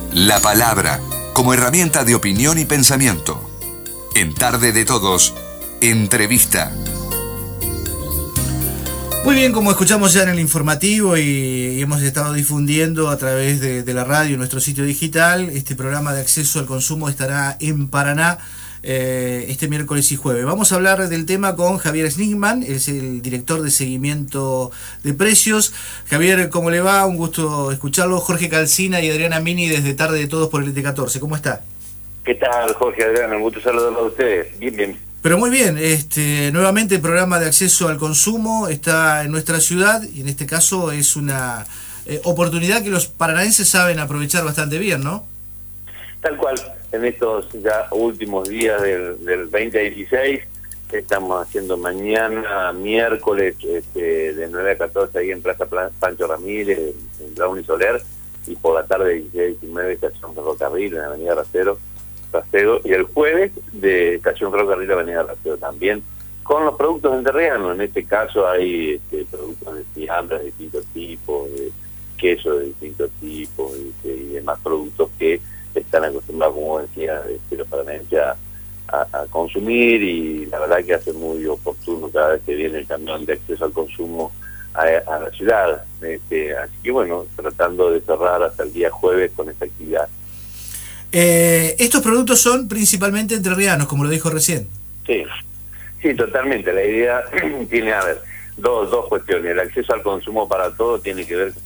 La palabra como herramienta de opinión y pensamiento. En Tarde de Todos, entrevista. Muy bien, como escuchamos ya en el informativo y hemos estado difundiendo a través de la radio en nuestro sitio digital, este programa de acceso al consumo estará en Paraná este miércoles y jueves. Vamos a hablar del tema con Javier Snigman, es el director de seguimiento de precios. Javier, ¿cómo le va? Un gusto escucharlo. Jorge Calcina y Adriana Mini desde Tarde de Todos por el ET14. ¿Cómo está? ¿Qué tal, Jorge, Adriana? Un gusto saludarlos a ustedes. Bien, bien. Pero muy bien, nuevamente el programa de acceso al consumo está en nuestra ciudad y en este caso es una oportunidad que los paranaenses saben aprovechar bastante bien, ¿no? Tal cual, en estos ya últimos días del 2016, estamos haciendo mañana, miércoles, de 9 a 14 ahí en Plaza Pancho Ramírez, en Brown y Soler, y por la tarde 16 y 19 estación Ferrocarril en Avenida Racedo, y el jueves de Estación Ferrocarril Avenida Racedo también, con los productos entrerrianos. En este caso hay productos de fiambres de distintos tipos, de queso de distintos tipos y demás productos que están acostumbrados, como decía, los paranaenses a consumir, y la verdad que hace muy oportuno cada vez que viene el camión de acceso al consumo a la ciudad. Así que bueno, tratando de cerrar hasta el día jueves con esta actividad. Estos productos son principalmente entrerrianos, como lo dijo recién. Sí, totalmente. La idea tiene, a ver, dos cuestiones. El acceso al consumo para todo tiene que ver...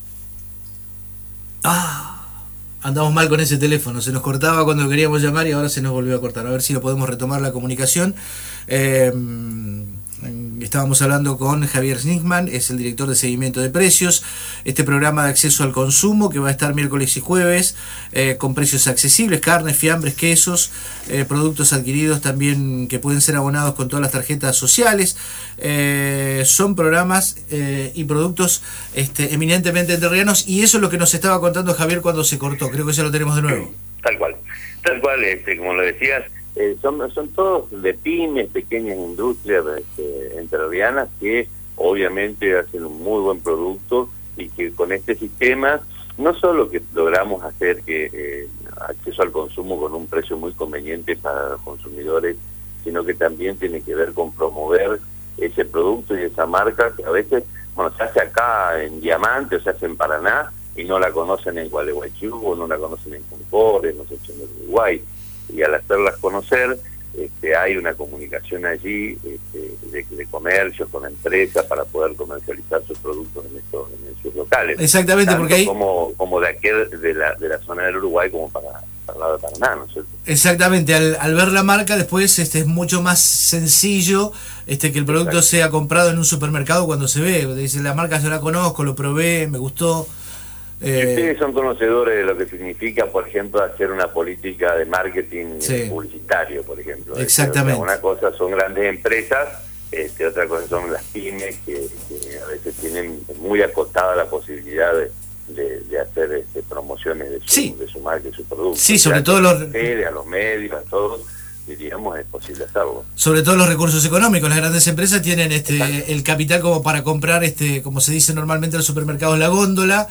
Andamos mal con ese teléfono, se nos cortaba cuando queríamos llamar y ahora se nos volvió a cortar. A ver si lo podemos retomar la comunicación. Estábamos hablando con Javier Snigman, es el director de seguimiento de precios. Este programa de acceso al consumo que va a estar miércoles y jueves con precios accesibles, carnes, fiambres, quesos, productos adquiridos también que pueden ser abonados con todas las tarjetas sociales. Son programas y productos eminentemente entrerrianos, y eso es lo que nos estaba contando Javier cuando se cortó. Creo que ya lo tenemos de nuevo. Tal cual, como lo decías, son todos de pymes, pequeñas industrias entrerrianas que obviamente hacen un muy buen producto, y que con este sistema no solo que logramos hacer que acceso al consumo con un precio muy conveniente para los consumidores, sino que también tiene que ver con promover ese producto y esa marca que a veces, se hace acá en Diamante o se hace en Paraná y no la conocen en Gualeguaychú o no la conocen en Concord, no sé, en Uruguay. Y al hacerlas conocer, hay una comunicación allí de comercios con empresas para poder comercializar sus productos en sus locales. Exactamente, tanto porque ahí... como de aquel de la zona del Uruguay como para el lado de Paraná, ¿no es cierto? Exactamente, al ver la marca después es mucho más sencillo que el producto sea comprado en un supermercado cuando se ve. Dice, la marca yo la conozco, lo probé, me gustó. Y ustedes son conocedores de lo que significa, por ejemplo, hacer una política de marketing publicitario, por ejemplo. Exactamente. Una cosa son grandes empresas, otra cosa son las pymes que a veces tienen muy acotada la posibilidad de hacer promociones de su marca y su producto. Sí, sobre todo a los medios, a todos, diríamos, es posible hacerlo. Sobre todo los recursos económicos. Las grandes empresas tienen el capital como para comprar, como se dice normalmente en los supermercados, la góndola.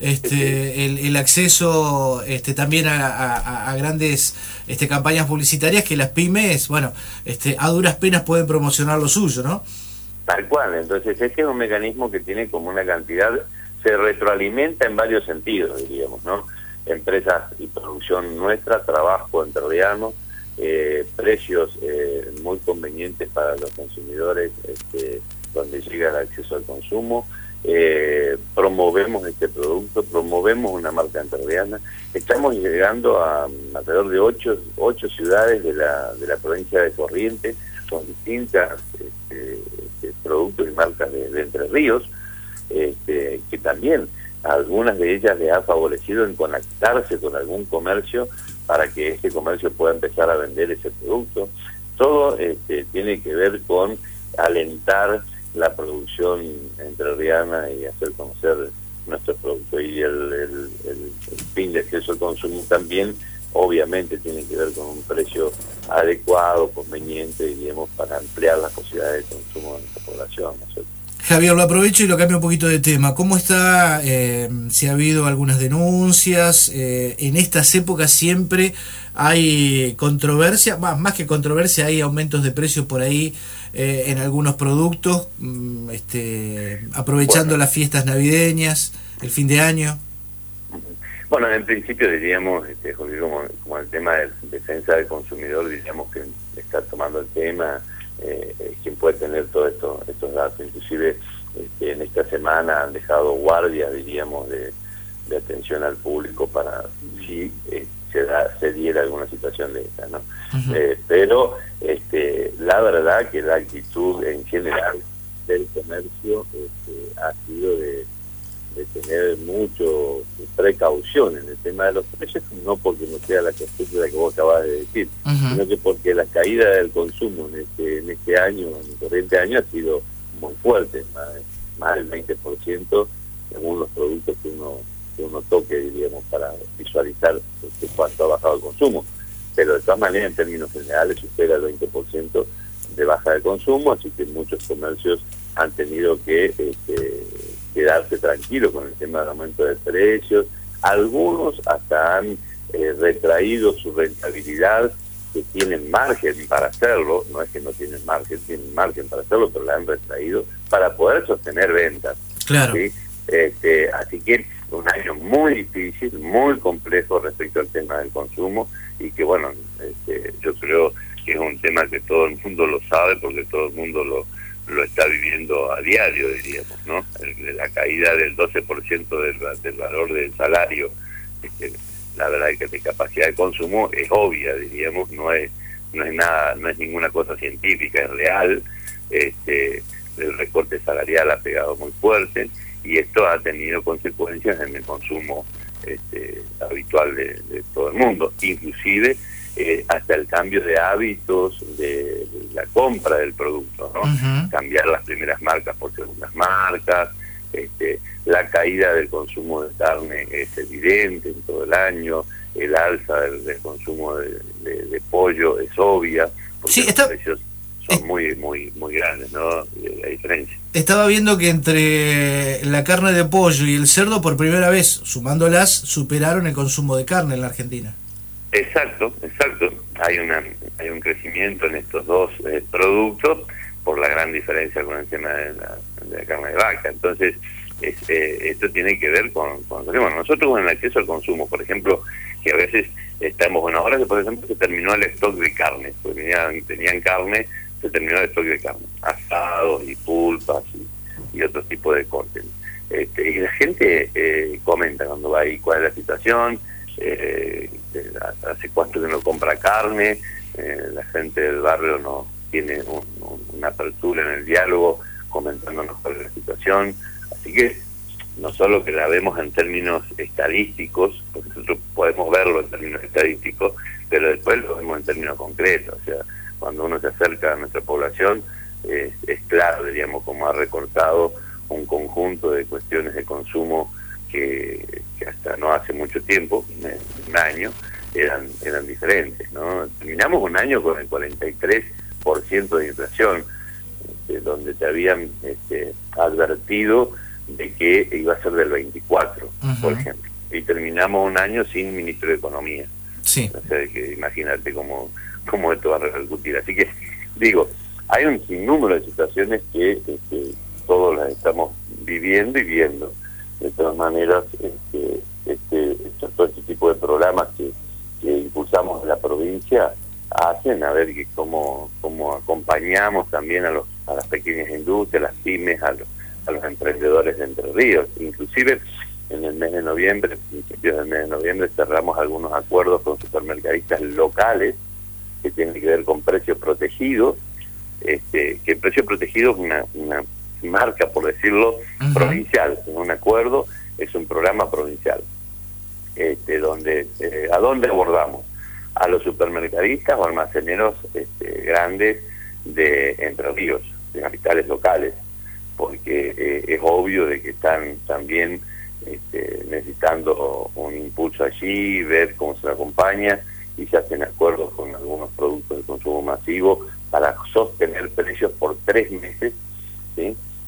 El acceso también a grandes campañas publicitarias que las pymes, a duras penas pueden promocionar lo suyo, ¿no? Tal cual. Entonces este es un mecanismo que tiene como una cantidad, se retroalimenta en varios sentidos, diríamos, ¿no? Empresas y producción nuestra, trabajo entrerriano, precios muy convenientes para los consumidores, donde llega el acceso al consumo. Promovemos este producto, promovemos una marca entrerriana. Estamos llegando a alrededor de 8 ciudades de la provincia de Corrientes con distintas productos y marcas de Entre Ríos, que también a algunas de ellas les ha favorecido en conectarse con algún comercio para que este comercio pueda empezar a vender ese producto. Todo tiene que ver con alentar la producción entrerriana y hacer conocer nuestros productos. Y el fin de acceso al consumo también obviamente tiene que ver con un precio adecuado, conveniente, digamos, para ampliar las posibilidades de consumo de nuestra población, ¿no es cierto? Javier, lo aprovecho y lo cambio un poquito de tema. ¿Cómo está, si ha habido algunas denuncias? En estas épocas siempre hay controversia, más que controversia, hay aumentos de precios por ahí en algunos productos, aprovechando las fiestas navideñas, el fin de año. Bueno, en principio diríamos, Jorge, como el tema de defensa del consumidor, diríamos que está tomando el tema, quien puede tener todos estos datos. Inclusive en esta semana han dejado guardias, diríamos, de atención al público para si se diera alguna situación de esta, ¿no? Pero la verdad que la actitud en general del comercio ha sido de tener mucho precaución en el tema de los precios, no porque no sea la costumbre que vos acabas de decir, sino que porque la caída del consumo en este año, en el corriente año, ha sido muy fuerte, más del 20% según los productos que uno toque, diríamos, para visualizar cuánto ha bajado el consumo. Pero de todas maneras, en términos generales, supera el 20% de baja de consumo, así que muchos comercios han tenido que quedarse tranquilos con el tema del aumento de precios. Algunos hasta han retraído su rentabilidad, que tienen margen para hacerlo, no es que no tienen margen para hacerlo, pero la han retraído para poder sostener ventas. Claro. ¿Sí? Así que un año muy difícil, muy complejo respecto al tema del consumo, y que bueno, yo creo que es un tema que todo el mundo lo sabe, porque todo el mundo lo está viviendo a diario, diríamos, ¿no? La caída del 12% del valor del salario, la verdad es que de capacidad de consumo es obvia, diríamos, no es nada, no es ninguna cosa científica, es real. El recorte salarial ha pegado muy fuerte, y esto ha tenido consecuencias en el consumo habitual de todo el mundo, inclusive hasta el cambio de hábitos de la compra del producto, ¿no? Cambiar las primeras marcas por segundas marcas. La caída del consumo de carne es evidente en todo el año, el alza del consumo de pollo es obvia, porque los precios son muy grandes, ¿no? La diferencia. Estaba viendo que entre la carne de pollo y el cerdo, por primera vez, sumándolas, superaron el consumo de carne en la Argentina. Exacto. Hay un crecimiento en estos dos productos por la gran diferencia con el tema de la carne de vaca. Entonces, esto tiene que ver con nosotros con el acceso al consumo, por ejemplo, que a veces estamos, bueno, ahora que por ejemplo se terminó el stock de carne, pues tenían carne, se terminó el stock de carne, asados y pulpas y otros tipos de cortes. Y la gente comenta cuando va ahí cuál es la situación, hace cuánto que no compra carne, la gente del barrio no tiene una apertura en el diálogo comentándonos cuál es la situación. Así que no solo que la vemos en términos estadísticos, porque nosotros podemos verlo en términos estadísticos, pero después lo vemos en términos concretos. O sea, cuando uno se acerca a nuestra población, es claro, diríamos, como ha recortado un conjunto de cuestiones de consumo que hasta no hace mucho tiempo, un año, eran diferentes, ¿no? Terminamos un año con el 43% de inflación, donde te habían advertido de que iba a ser del 24%, por ejemplo, y terminamos un año sin ministro de Economía. Sí. O sea, que imagínate cómo esto va a repercutir. Así que, digo, hay un sinnúmero de situaciones que todos las estamos viviendo y viendo. De todas maneras, todo este tipo de programas que impulsamos en la provincia hacen a ver que cómo acompañamos también a las pequeñas industrias, las pymes, a los emprendedores de Entre Ríos. Inclusive en el mes de noviembre, principios del mes de noviembre, cerramos algunos acuerdos con supermercadistas locales que tienen que ver con precios protegidos, que el precio protegido es una marca, por decirlo, provincial. Es un acuerdo, es un programa provincial, donde ¿a dónde abordamos? A los supermercadistas o almaceneros grandes de Entre Ríos, de capitales locales, porque es obvio de que están también necesitando un impulso allí, ver cómo se acompaña, y se hacen acuerdos con algunos productos de consumo masivo para sostener precios por 3 meses, ¿sí?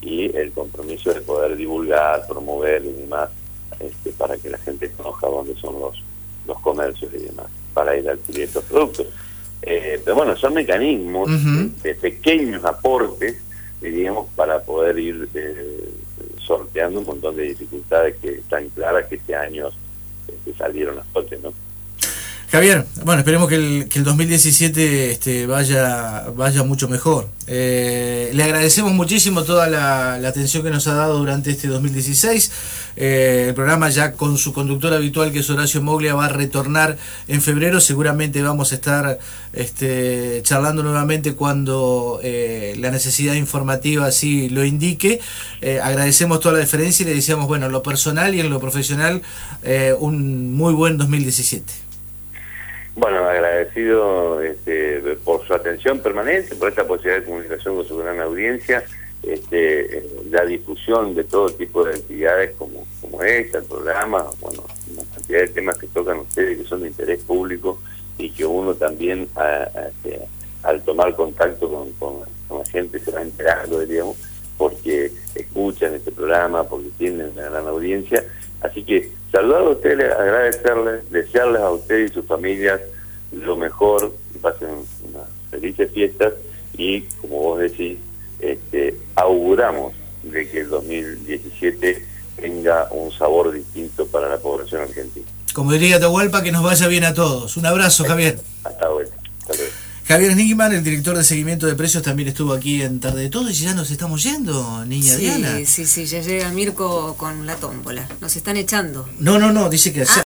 y el compromiso de poder divulgar, promover y demás, para que la gente conozca dónde son los comercios y demás, para ir a adquirir estos productos. Pero bueno, son mecanismos de pequeños aportes, diríamos, para poder ir sorteando un montón de dificultades que están claras que este año salieron a flote, ¿no? Javier, bueno, esperemos que el 2017 vaya mucho mejor. Le agradecemos muchísimo toda la atención que nos ha dado durante este 2016. El programa, ya con su conductor habitual, que es Horacio Moglia, va a retornar en febrero. Seguramente vamos a estar charlando nuevamente cuando la necesidad informativa así lo indique. Agradecemos toda la deferencia y le deseamos, bueno, en lo personal y en lo profesional, un muy buen 2017. Bueno, agradecido por su atención permanente, por esta posibilidad de comunicación con su gran audiencia, la difusión de todo tipo de actividades como esta, el programa, bueno, una cantidad de temas que tocan ustedes que son de interés público y que uno también al tomar contacto con la gente se va enterando, diríamos, porque escuchan este programa, porque tienen una gran audiencia. Así que saludar a ustedes, agradecerles, desearles a ustedes y sus familias lo mejor, que pasen unas felices fiestas y, como vos decís, auguramos de que el 2017 tenga un sabor distinto para la población argentina. Como diría Atahualpa, que nos vaya bien a todos. Un abrazo, Javier. Hasta luego. Hasta luego. Javier Snickman, el director de seguimiento de precios, también estuvo aquí en Tarde de Todo. Y ya nos estamos yendo, niña Diana. Sí, ya llega Mirko con la tómbola. Nos están echando. No, dice que